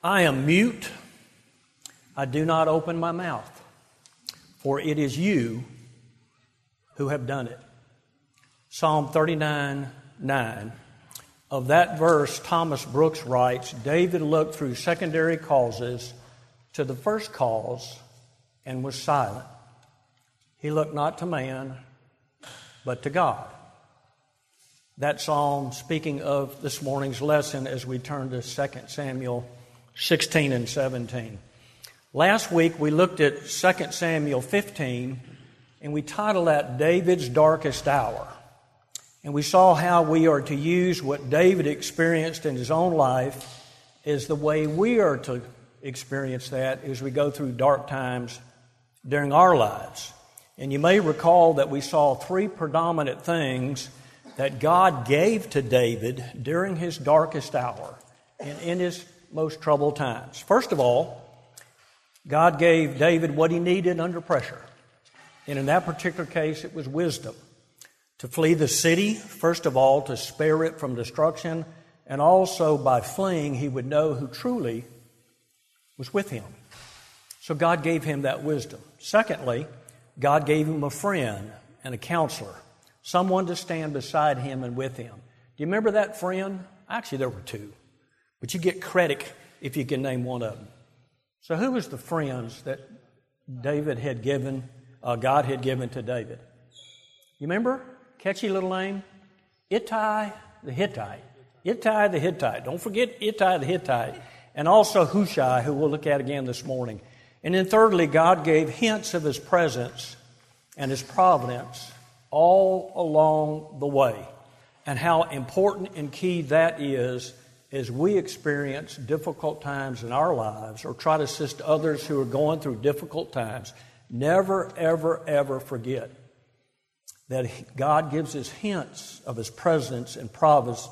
I am mute, I do not open my mouth, for it is you who have done it. Psalm 39:9. Of that verse, Thomas Brooks writes, David looked through secondary causes to the first cause and was silent. He looked not to man, but to God. That psalm, speaking of this morning's lesson as we turn to 2 Samuel 16 and 17. Last week we looked at 2 Samuel 15 and we titled that David's Darkest Hour. And we saw how we are to use what David experienced in his own life as the way we are to experience that as we go through dark times during our lives. And you may recall that we saw three predominant things that God gave to David during his darkest hour and in his most troubled times. First of all, God gave David what he needed under pressure. And in that particular case, it was wisdom. To flee the city, first of all, to spare it from destruction, and also by fleeing, he would know who truly was with him. So God gave him that wisdom. Secondly, God gave him a friend and a counselor, someone to stand beside him and with him. Do you remember that friend? Actually, there were two, but you get credit if you can name one of them. So who was the friends that David had given, God had given to David? You remember? Catchy little name? Ittai the Hittite. Ittai the Hittite. Don't forget Ittai the Hittite. And also Hushai, who we'll look at again this morning. And then thirdly, God gave hints of His presence and His providence all along the way. And how important and key that is as we experience difficult times in our lives or try to assist others who are going through difficult times. Never, ever, ever forget that God gives us hints of His presence and providence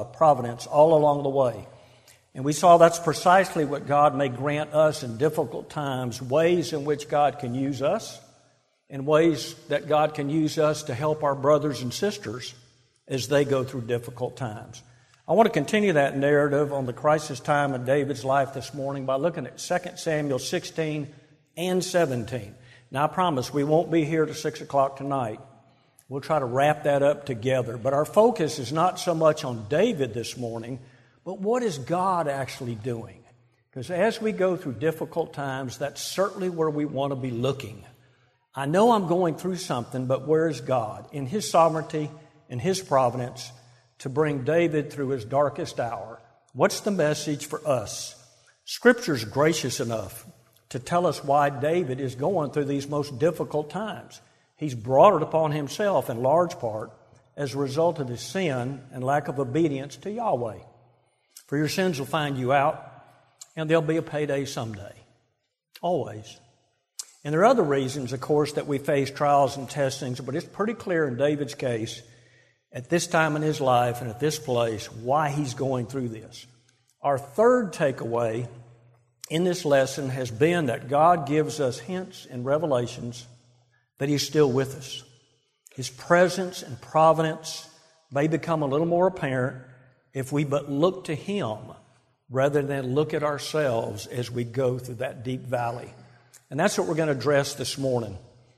all along the way. And we saw that's precisely what God may grant us in difficult times, ways in which God can use us, and ways that God can use us to help our brothers and sisters as they go through difficult times. I want to continue that narrative on the crisis time in David's life this morning by looking at 2 Samuel 16 and 17. Now, I promise we won't be here till 6 o'clock tonight. We'll try to wrap that up together. But our focus is not so much on David this morning, but what is God actually doing? Because as we go through difficult times, that's certainly where we want to be looking. I know I'm going through something, but where is God? In His sovereignty, in His providence, to bring David through his darkest hour. What's the message for us? Scripture's gracious enough to tell us why David is going through these most difficult times. He's brought it upon himself in large part as a result of his sin and lack of obedience to Yahweh. For your sins will find you out, and there'll be a payday someday. Always. And there are other reasons, of course, that we face trials and testings, but it's pretty clear in David's case, at this time in his life and at this place, why he's going through this. Our third takeaway in this lesson has been that God gives us hints and revelations that He's still with us. His presence and providence may become a little more apparent if we but look to Him rather than look at ourselves as we go through that deep valley. And that's what we're going to address this morning.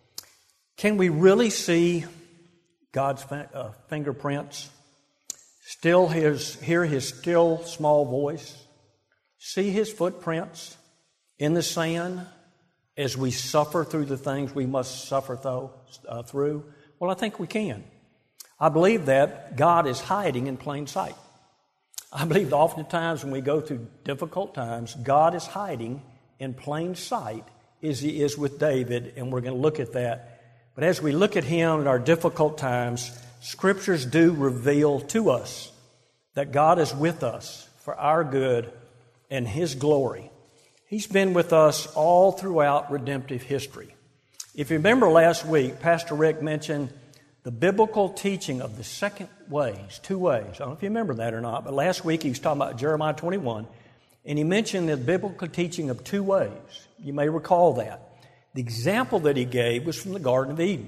Can we really see God's fingerprints? Hear His still small voice? See His footprints in the sand as we suffer through the things we must suffer through? Well, I think we can. I believe that God is hiding in plain sight. I believe that oftentimes when we go through difficult times, God is hiding in plain sight as He is with David, and we're going to look at that. But as we look at Him in our difficult times, Scriptures do reveal to us that God is with us for our good and His glory. He's been with us all throughout redemptive history. If you remember last week, Pastor Rick mentioned the biblical teaching of the second ways, 2 ways. I don't know if you remember that or not, but last week he was talking about Jeremiah 21, and he mentioned the biblical teaching of 2 ways. You may recall that. The example that he gave was from the Garden of Eden.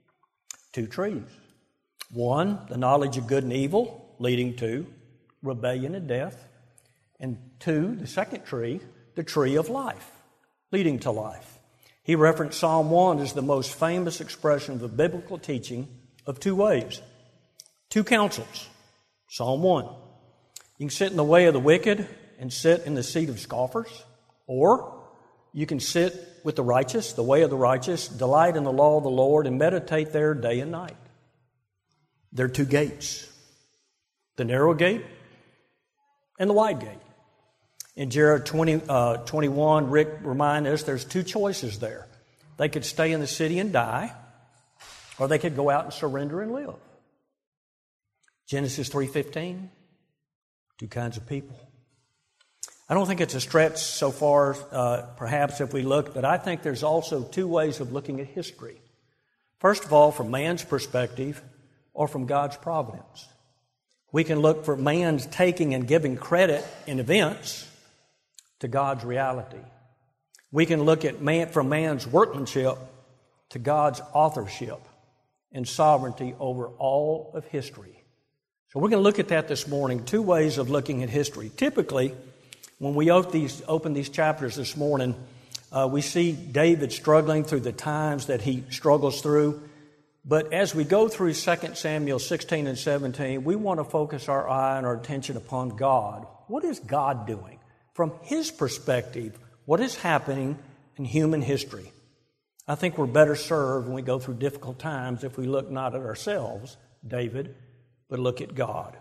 2 trees. One, the knowledge of good and evil, leading to rebellion and death. And 2, the second tree, the tree of life, leading to life. He referenced Psalm 1 as the most famous expression of the biblical teaching of 2 ways. 2 counsels. Psalm 1. You can sit in the way of the wicked and sit in the seat of scoffers, or you can sit with the righteous, the way of the righteous, delight in the law of the Lord, and meditate there day and night. There are 2 gates, the narrow gate and the wide gate. In Jeremiah 21, Rick reminded us there's 2 choices there. They could stay in the city and die, or they could go out and surrender and live. Genesis 3:15, 2 kinds of people. I don't think it's a stretch so far, perhaps if we look, but I think there's also 2 ways of looking at history. First of all, from man's perspective or from God's providence. We can look for man's taking and giving credit in events to God's reality. We can look at from man's workmanship to God's authorship and sovereignty over all of history. So we're going to look at that this morning, 2 ways of looking at history. Typically, when we open these chapters this morning, we see David struggling through the times that he struggles through. But as we go through 2 Samuel 16 and 17, we want to focus our eye and our attention upon God. What is God doing? From His perspective, what is happening in human history? I think we're better served when we go through difficult times if we look not at ourselves, David, but look at God.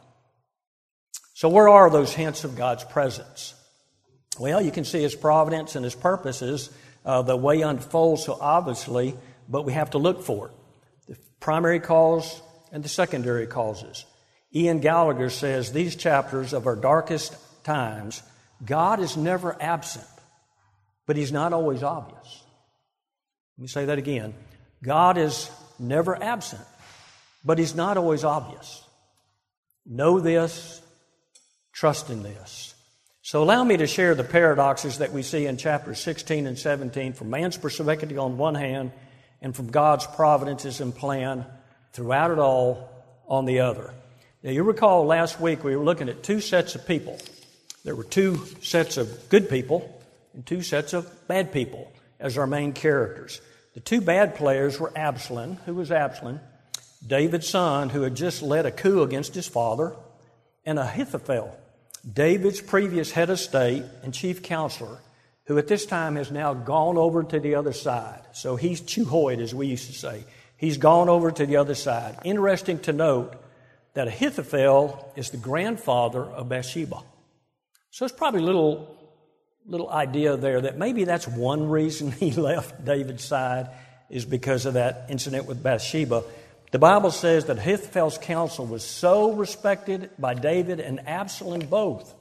So where are those hints of God's presence? Well, you can see His providence and His purposes. The way unfolds so obviously, but we have to look for it. The primary cause and the secondary causes. Ian Gallagher says these chapters of our darkest times, God is never absent, but He's not always obvious. Let me say that again. God is never absent, but He's not always obvious. Know this, trust in this. So allow me to share the paradoxes that we see in chapters 16 and 17 from man's perspective on one hand and from God's providences and plan throughout it all on the other. Now you recall last week we were looking at 2 sets of people. There were 2 sets of good people and 2 sets of bad people as our main characters. The 2 bad players were Absalom. Who was Absalom? David's son, who had just led a coup against his father, and Ahithophel, David's previous head of state and chief counselor, who at this time has now gone over to the other side. So he's chuhoid, as we used to say. He's gone over to the other side. Interesting to note that Ahithophel is the grandfather of Bathsheba. So it's probably a little idea there that maybe that's one reason he left David's side is because of that incident with Bathsheba. The Bible says that Ahithophel's counsel was so respected by David and Absalom both.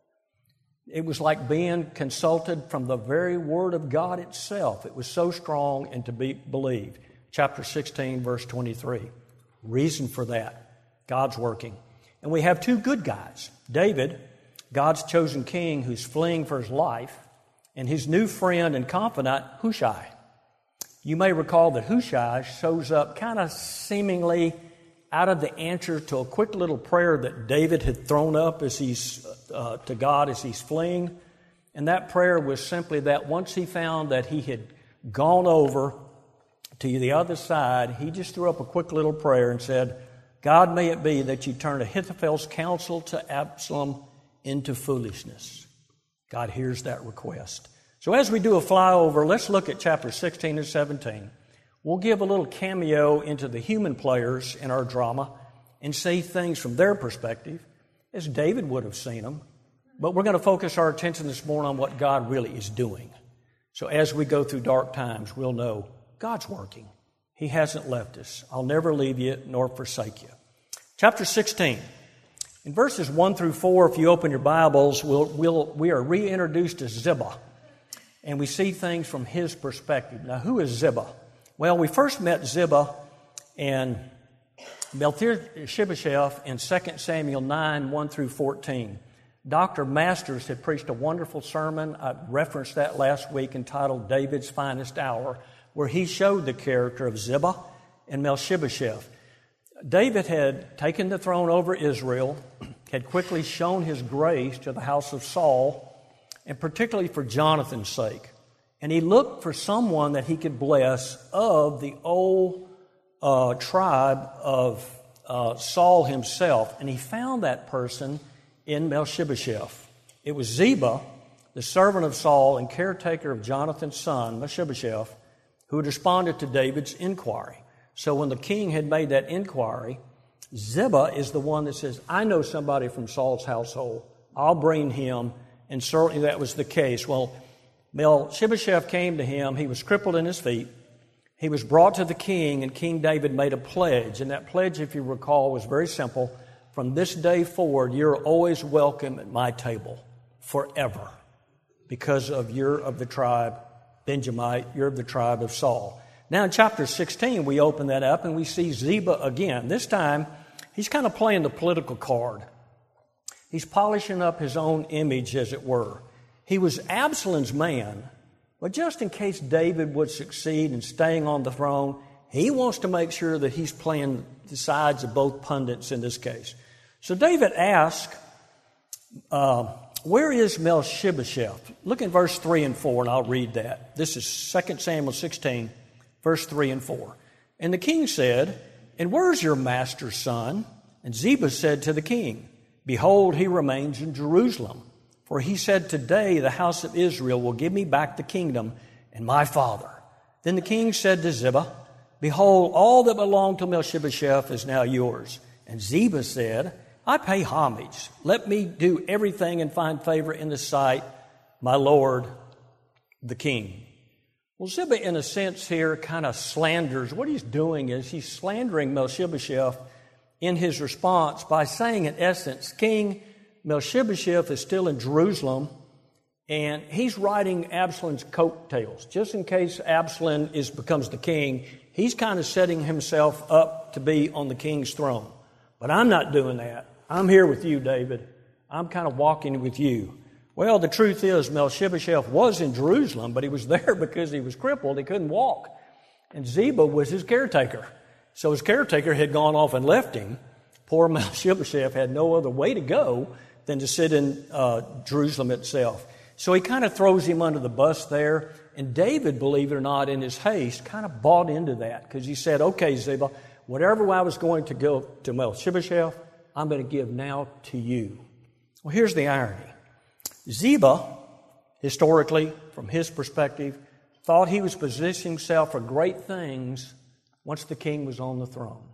It was like being consulted from the very Word of God itself. It was so strong and to be believed. Chapter 16, verse 23. Reason for that. God's working. And we have 2 good guys. David, God's chosen king who's fleeing for his life, and his new friend and confidant, Hushai. You may recall that Hushai shows up kind of seemingly out of the answer to a quick little prayer that David had thrown up as he's to God as he's fleeing. And that prayer was simply that once he found that he had gone over to the other side, he just threw up a quick little prayer and said, God, may it be that you turn Ahithophel's counsel to Absalom into foolishness. God hears that request. So as we do a flyover, let's look at chapters 16 and 17. We'll give a little cameo into the human players in our drama and see things from their perspective, as David would have seen them. But we're going to focus our attention this morning on what God really is doing. So as we go through dark times, we'll know God's working. He hasn't left us. I'll never leave you nor forsake you. Chapter 16. In verses 1 through 4, if you open your Bibles, we are reintroduced to Ziba. And we see things from his perspective. Now, who is Ziba? Well, we first met Ziba and Mephibosheth in 2 Samuel 9, 1 through 14. Dr. Masters had preached a wonderful sermon. I referenced that last week entitled David's Finest Hour, where he showed the character of Ziba and Mephibosheth. David had taken the throne over Israel, had quickly shown his grace to the house of Saul, and particularly for Jonathan's sake. And he looked for someone that he could bless of the old tribe of Saul himself. And he found that person in Mephibosheth. It was Ziba, the servant of Saul and caretaker of Jonathan's son, Mephibosheth, who had responded to David's inquiry. So when the king had made that inquiry, Ziba is the one that says, I know somebody from Saul's household. I'll bring him. And certainly that was the case. Well, Mephibosheth came to him. He was crippled in his feet. He was brought to the king, and King David made a pledge. And that pledge, if you recall, was very simple. From this day forward, you're always welcome at my table forever, because of you're of the tribe Benjamite, you're of the tribe of Saul. Now in chapter 16, we open that up and we see Ziba again. This time, he's kind of playing the political card. He's polishing up his own image, as it were. He was Absalom's man, but just in case David would succeed in staying on the throne, he wants to make sure that he's playing the sides of both pundits in this case. So David asked, where is Mephibosheth? Look at verse 3 and 4, and I'll read that. This is 2 Samuel 16, verse 3 and 4. And the king said, and where's your master's son? And Ziba said to the king, behold, he remains in Jerusalem. For he said, today the house of Israel will give me back the kingdom and my father. Then the king said to Ziba, behold, all that belonged to Mephibosheth is now yours. And Ziba said, I pay homage. Let me do everything and find favor in the sight, my lord, the king. Well, Ziba, in a sense here, kind of slanders. What he's doing is he's slandering Mephibosheth in his response by saying, in essence, King Mephibosheth is still in Jerusalem, and he's riding Absalom's coattails. Just in case Absalom becomes the king, he's kind of setting himself up to be on the king's throne. But I'm not doing that. I'm here with you, David. I'm kind of walking with you. Well, the truth is Mephibosheth was in Jerusalem, but he was there because he was crippled. He couldn't walk. And Ziba was his caretaker. So his caretaker had gone off and left him. Poor Mephibosheth had no other way to go than to sit in Jerusalem itself. So he kind of throws him under the bus there. And David, believe it or not, in his haste, kind of bought into that because he said, okay, Ziba, whatever I was going to go to Mephibosheth, I'm going to give now to you. Well, here's the irony. Ziba, historically, from his perspective, thought he was positioning himself for great things once the king was on the throne.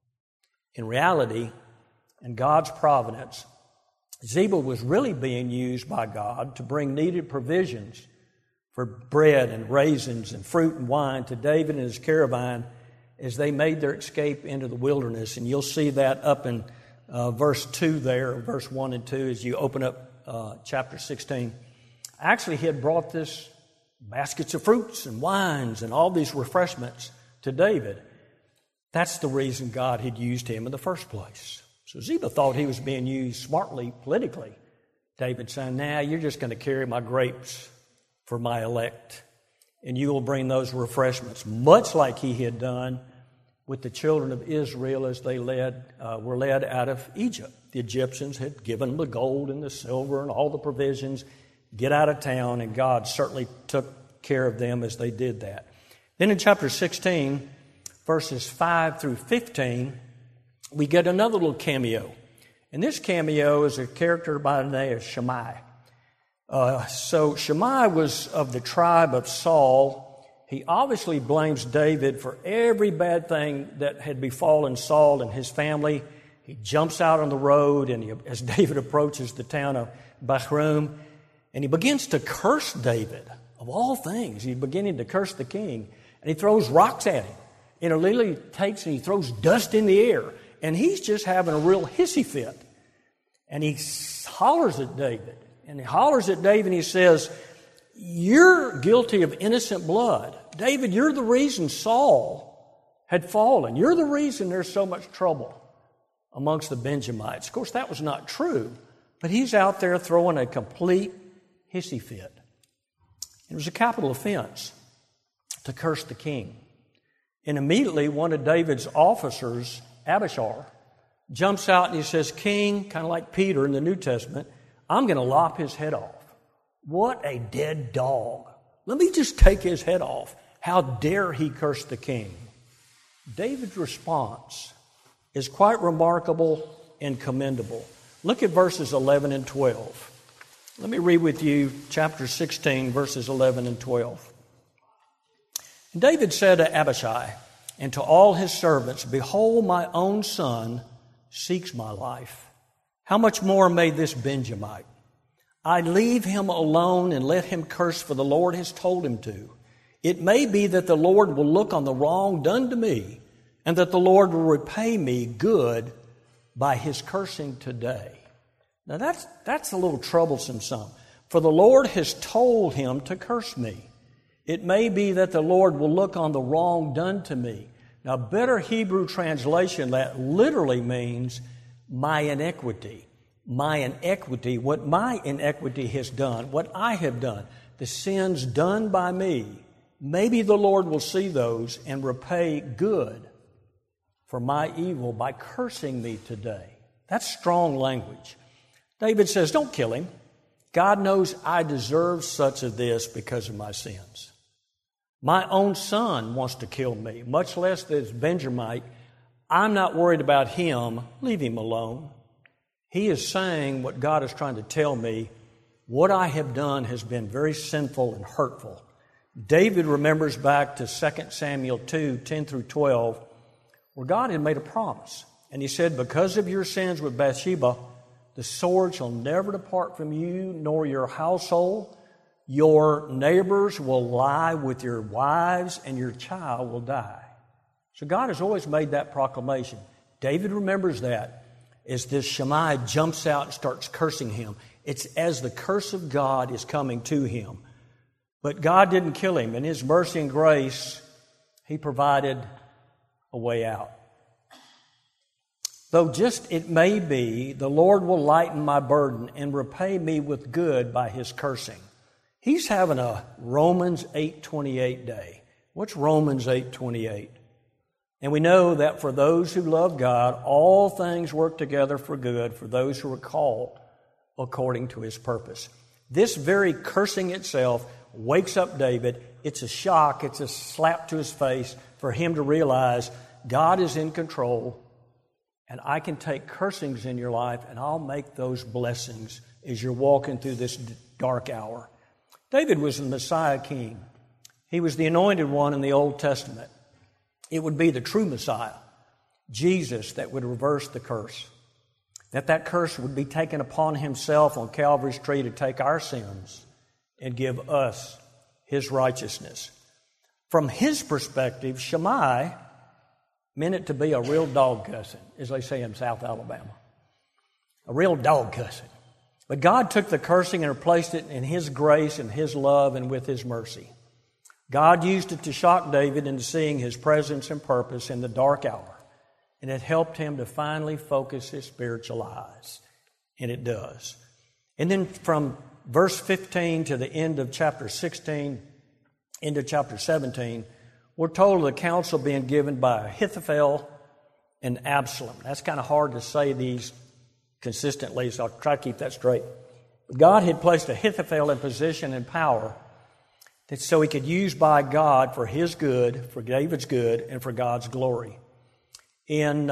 In reality, in God's providence, Ziba was really being used by God to bring needed provisions for bread and raisins and fruit and wine to David and his caravan as they made their escape into the wilderness. And you'll see that up in verse 2 there, verse 1 and 2, as you open up chapter 16. Actually, he had brought this baskets of fruits and wines and all these refreshments to David. That's the reason God had used him in the first place. So Ziba thought he was being used smartly politically. David saying, nah, you're just going to carry my grapes for my elect, and you will bring those refreshments, much like he had done with the children of Israel as they were led out of Egypt. The Egyptians had given them the gold and the silver and all the provisions. Get out of town, and God certainly took care of them as they did that. Then in chapter 16, verses 5 through 15, we get another little cameo. And this cameo is a character by the name of Shimei. So Shimei was of the tribe of Saul. He obviously blames David for every bad thing that had befallen Saul and his family. He jumps out on the road, and as David approaches the town of Bahurim, and he begins to curse David. Of all things, he's beginning to curse the king. And he throws rocks at him. And literally takes and he throws dust in the air. And he's just having a real hissy fit. And he hollers at David. And he hollers at David and he says, you're guilty of innocent blood. David, you're the reason Saul had fallen. You're the reason there's so much trouble amongst the Benjamites. Of course, that was not true. But he's out there throwing a complete hissy fit. It was a capital offense to curse the king. And immediately one of David's officers, Abishai, jumps out and he says, King, kind of like Peter in the New Testament, I'm going to lop his head off. What a dead dog. Let me just take his head off. How dare he curse the king? David's response is quite remarkable and commendable. Look at verses 11 and 12. Let me read with you chapter 16, verses 11 and 12. And David said to Abishai and to all his servants, Behold, my own son seeks my life. How much more may this Benjamite? I leave him alone and let him curse, for the Lord has told him to. It may be that the Lord will look on the wrong done to me, and that the Lord will repay me good by his cursing today. Now that's a little troublesome some. For the Lord has told him to curse me. It may be that the Lord will look on the wrong done to me. Now, a better Hebrew translation, that literally means my iniquity. My iniquity, what my iniquity has done, what I have done, the sins done by me. Maybe the Lord will see those and repay good for my evil by cursing me today. That's strong language. David says, don't kill him. God knows I deserve such of this because of my sins. My own son wants to kill me, much less this Benjamite. I'm not worried about him. Leave him alone. He is saying what God is trying to tell me. What I have done has been very sinful and hurtful. David remembers back to 2 Samuel 2, 10 through 12, where God had made a promise. And he said, because of your sins with Bathsheba, the sword shall never depart from you, nor your household. Your neighbors will lie with your wives, and your child will die. So God has always made that proclamation. David remembers that as this Shimei jumps out and starts cursing him. It's as the curse of God is coming to him. But God didn't kill him. In his mercy and grace, he provided a way out. Though just it may be, the Lord will lighten my burden and repay me with good by his cursing. He's having a Romans 8:28 day. What's Romans 8:28? And we know that for those who love God, all things work together for good for those who are called according to his purpose. This very cursing itself wakes up David. It's a shock. It's a slap to his face for him to realize God is in control, and I can take cursings in your life, and I'll make those blessings as you're walking through this dark hour. David was the Messiah king. He was the anointed one in the Old Testament. It would be the true Messiah, Jesus, that would reverse the curse. That curse would be taken upon himself on Calvary's tree to take our sins and give us his righteousness. From his perspective, Shimei meant it to be a real dog cussing, as they say in South Alabama. A real dog cussing. But God took the cursing and replaced it in his grace and his love and with his mercy. God used it to shock David into seeing his presence and purpose in the dark hour. And it helped him to finally focus his spiritual eyes. And it does. And then from verse 15 to the end of chapter 16, into chapter 17, we're told of the counsel being given by Ahithophel and Absalom. That's kind of hard to say these consistently, so I'll try to keep that straight. God had placed Ahithophel in position and power so he could use by God for his good, for David's good, and for God's glory. And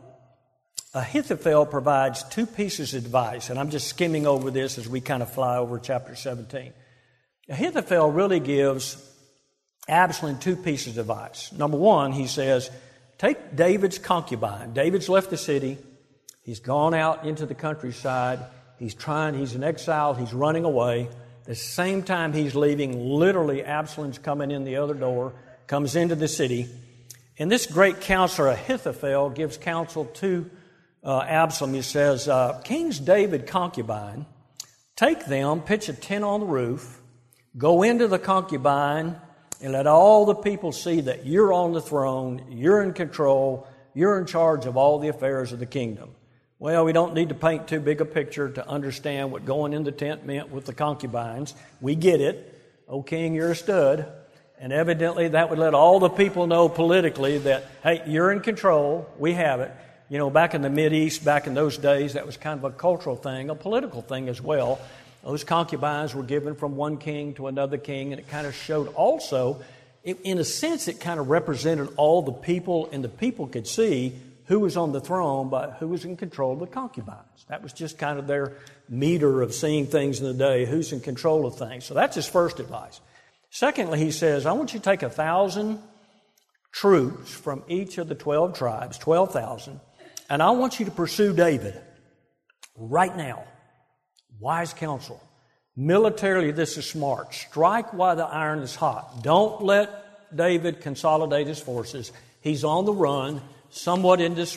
Ahithophel provides two pieces of advice, and I'm just skimming over this as we kind of fly over chapter 17. Ahithophel really gives Absalom two pieces of advice. Number one, he says, take David's concubine. David's left the city. He's gone out into the countryside. He's in exile. He's running away. The same time he's leaving, literally Absalom's coming in the other door, comes into the city. And this great counselor, Ahithophel, gives counsel to Absalom. He says, King's David concubine, take them, pitch a tent on the roof, go into the concubine, and let all the people see that you're on the throne, you're in control, you're in charge of all the affairs of the kingdom. Well, we don't need to paint too big a picture to understand what going in the tent meant with the concubines. We get it. Oh, king, you're a stud. And evidently that would let all the people know politically that, hey, you're in control. We have it. You know, back in the Mideast, back in those days, that was kind of a cultural thing, a political thing as well. Those concubines were given from one king to another king, and it kind of showed also, in a sense, it kind of represented all the people, and the people could see who was on the throne, but who was in control of the concubines. That was just kind of their meter of seeing things in the day, who's in control of things. So that's his first advice. Secondly, he says, I want you to take 1,000 troops from each of the 12 tribes, 12,000, and I want you to pursue David right now. Wise counsel. Militarily, this is smart. Strike while the iron is hot. Don't let David consolidate his forces. He's on the run, somewhat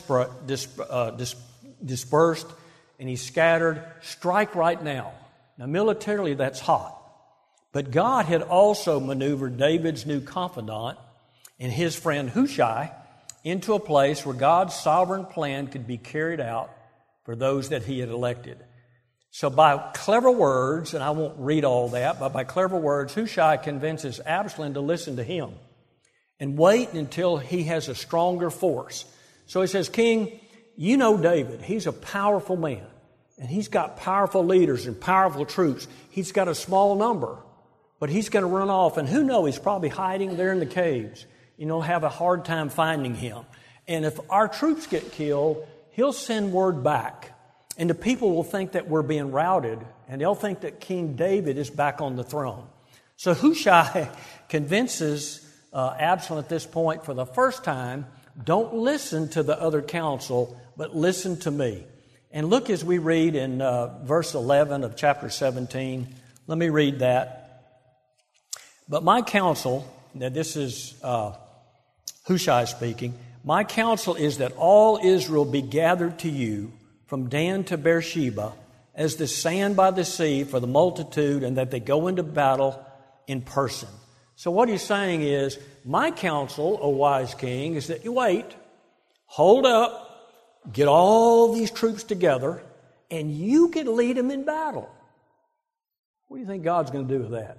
dispersed, and he's scattered. Strike right now. Now, militarily, that's hot. But God had also maneuvered David's new confidant and his friend Hushai into a place where God's sovereign plan could be carried out for those that he had elected. So by clever words, and I won't read all that, but by clever words, Hushai convinces Absalom to listen to him and wait until he has a stronger force. So he says, King, you know David. He's a powerful man, and he's got powerful leaders and powerful troops. He's got a small number, but he's going to run off, and who knows, he's probably hiding there in the caves. You know, have a hard time finding him. And if our troops get killed, he'll send word back. And the people will think that we're being routed, and they'll think that King David is back on the throne. So Hushai convinces Absalom at this point for the first time, don't listen to the other counsel, but listen to me. And look as we read in verse 11 of chapter 17. Let me read that. But my counsel, now this is Hushai speaking, my counsel is that all Israel be gathered to you from Dan to Beersheba as the sand by the sea for the multitude, and that they go into battle in person. So what he's saying is, my counsel, O wise king, is that you wait, hold up, get all these troops together, and you can lead them in battle. What do you think God's going to do with that?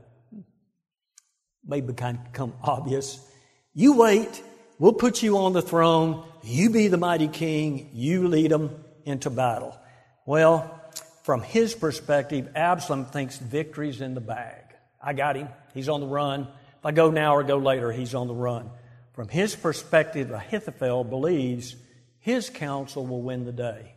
Maybe kind of become obvious. You wait, we'll put you on the throne, you be the mighty king, you lead them into battle. Well, from his perspective, Absalom thinks victory's in the bag. I got him. He's on the run. If I go now or go later, he's on the run. From his perspective, Ahithophel believes his counsel will win the day.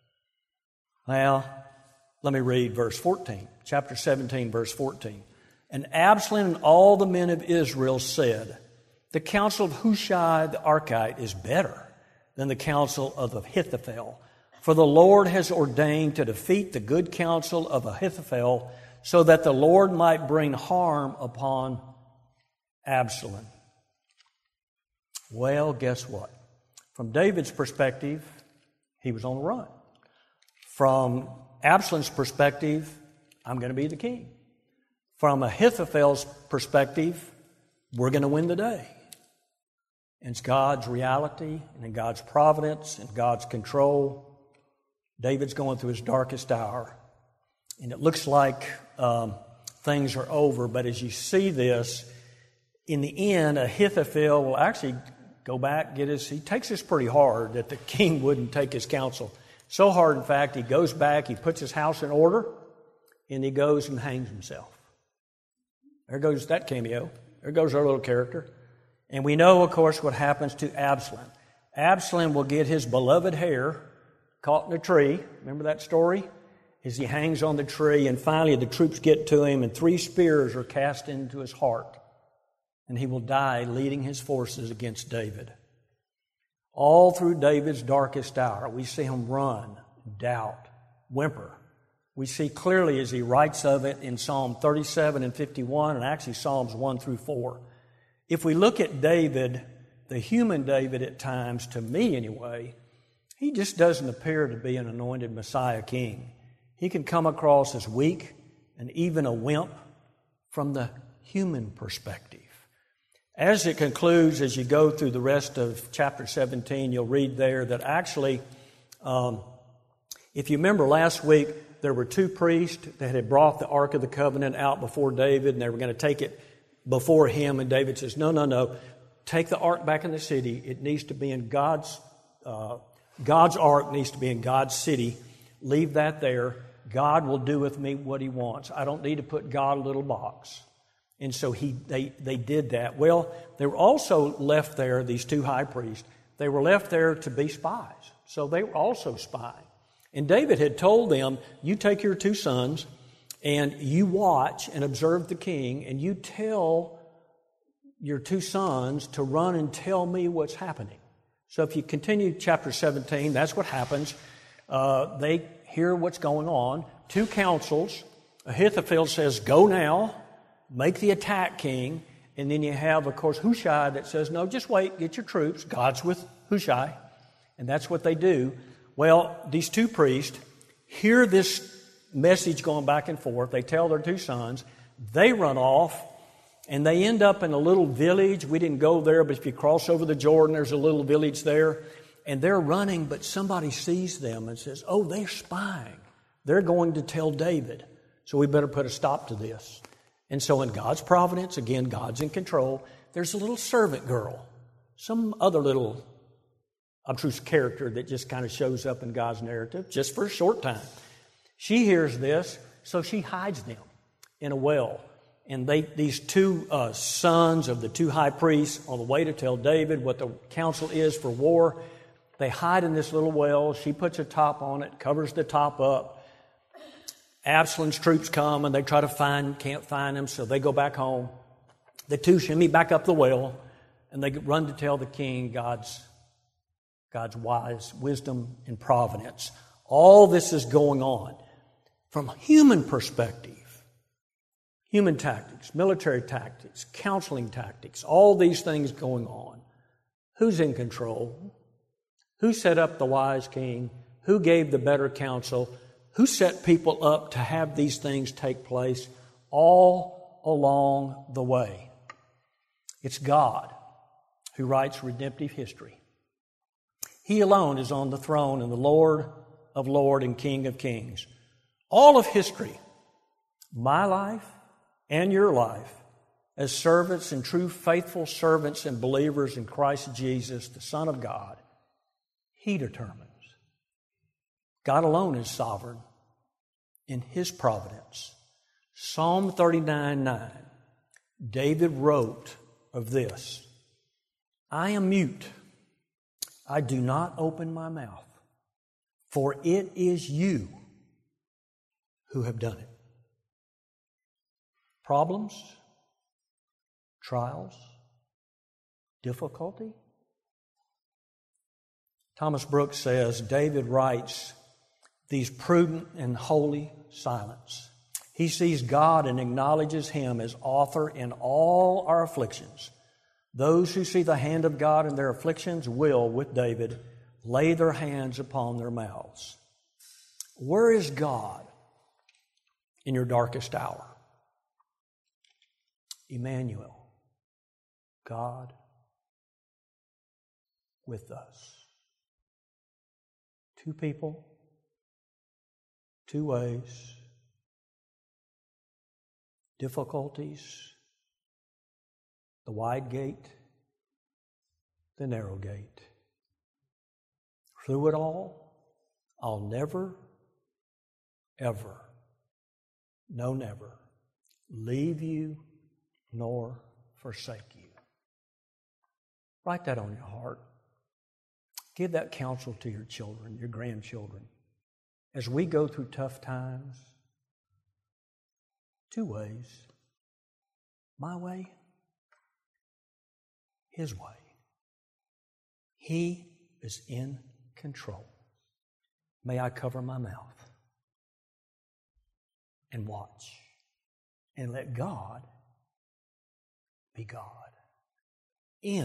Well, let me read verse 14, chapter 17, verse 14. And Absalom and all the men of Israel said, the counsel of Hushai the Archite is better than the counsel of Ahithophel. For the Lord has ordained to defeat the good counsel of Ahithophel, so that the Lord might bring harm upon Absalom. Well, guess what? From David's perspective, he was on the run. From Absalom's perspective, I'm going to be the king. From Ahithophel's perspective, we're going to win the day. And it's God's reality and in God's providence and God's control. David's going through his darkest hour. And it looks like things are over. But as you see this, in the end, Ahithophel will actually go back, he takes this pretty hard that the king wouldn't take his counsel. So hard, in fact, he goes back, he puts his house in order, and he goes and hangs himself. There goes that cameo. There goes our little character. And we know, of course, what happens to Absalom. Absalom will get his beloved hair caught in a tree. Remember that story? As he hangs on the tree, and finally the troops get to him, and 3 spears are cast into his heart. And he will die leading his forces against David. All through David's darkest hour, we see him run, doubt, whimper. We see clearly as he writes of it in Psalm 37 and 51, and actually Psalms 1 through 4. If we look at David, the human David at times, to me anyway, he just doesn't appear to be an anointed Messiah king. He can come across as weak and even a wimp from the human perspective. As it concludes, as you go through the rest of chapter 17, you'll read there that actually, if you remember last week, there were 2 priests that had brought the Ark of the Covenant out before David, and they were going to take it before him. And David says, no, take the Ark back in the city. It needs to be in God's God's ark needs to be in God's city. Leave that there. God will do with me what He wants. I don't need to put God in a little box. And so they did that. Well, they were also left there, these two high priests. They were left there to be spies. So they were also spying. And David had told them, you take your two sons and you watch and observe the king, and you tell your two sons to run and tell me what's happening. So if you continue chapter 17, that's what happens. They hear what's going on. Two councils. Ahithophel says, go now, make the attack, king. And then you have, of course, Hushai that says, no, just wait, get your troops. God's with Hushai. And that's what they do. Well, these two priests hear this message going back and forth. They tell their two sons. They run off, and they end up in a little village. We didn't go there, but if you cross over the Jordan, there's a little village there. And they're running, but somebody sees them and says, oh, they're spying. They're going to tell David. So we better put a stop to this. And so in God's providence, again, God's in control, there's a little servant girl, some other little obtruse character that just kind of shows up in God's narrative just for a short time. She hears this, so she hides them in a well. And these two sons of the two high priests, on the way to tell David what the counsel is for war, they hide in this little well. She puts a top on it, covers the top up. Absalom's troops come and they try to can't find him, so they go back home. The two shimmy back up the well, and they run to tell the king God's wise wisdom and providence. All this is going on from a human perspective. Human tactics, military tactics, counseling tactics, all these things going on. Who's in control? Who set up the wise king? Who gave the better counsel? Who set people up to have these things take place all along the way? It's God who writes redemptive history. He alone is on the throne and the Lord of lords and King of kings. All of history, my life and your life, as servants and true faithful servants and believers in Christ Jesus, the Son of God, He determines. God alone is sovereign in His providence. Psalm 39:9, David wrote of this, I am mute. I do not open my mouth, for it is you who have done it. Problems, trials, difficulty. Thomas Brooks says, David writes these prudent and holy silence. He sees God and acknowledges Him as author in all our afflictions. Those who see the hand of God in their afflictions will, with David, lay their hands upon their mouths. Where is God in your darkest hour? Emmanuel, God with us. Two people, two ways, difficulties, the wide gate, the narrow gate. Through it all, I'll never, ever, no never, leave you nor forsake you. Write that on your heart. Give that counsel to your children, your grandchildren. As we go through tough times, two ways. My way, His way. He is in control. May I cover my mouth and watch and let God be God in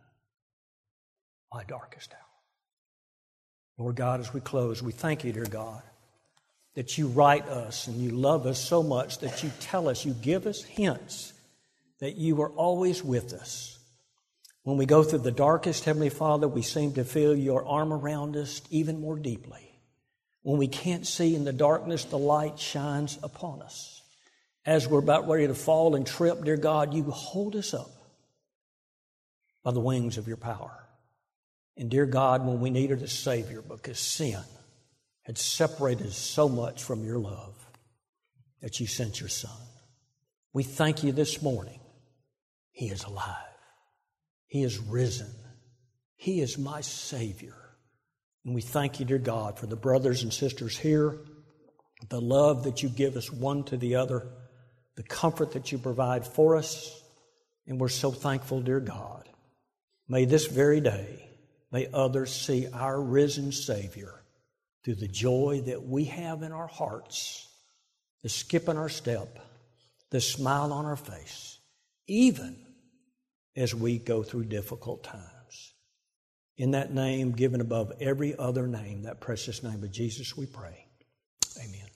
my darkest hour. Lord God, as we close, we thank You, dear God, that You write us and You love us so much that You tell us, You give us hints that You are always with us. When we go through the darkest, Heavenly Father, we seem to feel Your arm around us even more deeply. When we can't see in the darkness, the light shines upon us. As we're about ready to fall and trip, dear God, You hold us up by the wings of Your power. And dear God, when we needed a Savior because sin had separated us so much from your love that you sent your Son. We thank you this morning. He is alive. He is risen. He is my Savior. And we thank you, dear God, for the brothers and sisters here, the love that you give us one to the other, the comfort that you provide for us. And we're so thankful, dear God. May this very day, may others see our risen Savior through the joy that we have in our hearts, the skip in our step, the smile on our face, even as we go through difficult times. In that name given above every other name, that precious name of Jesus, we pray. Amen.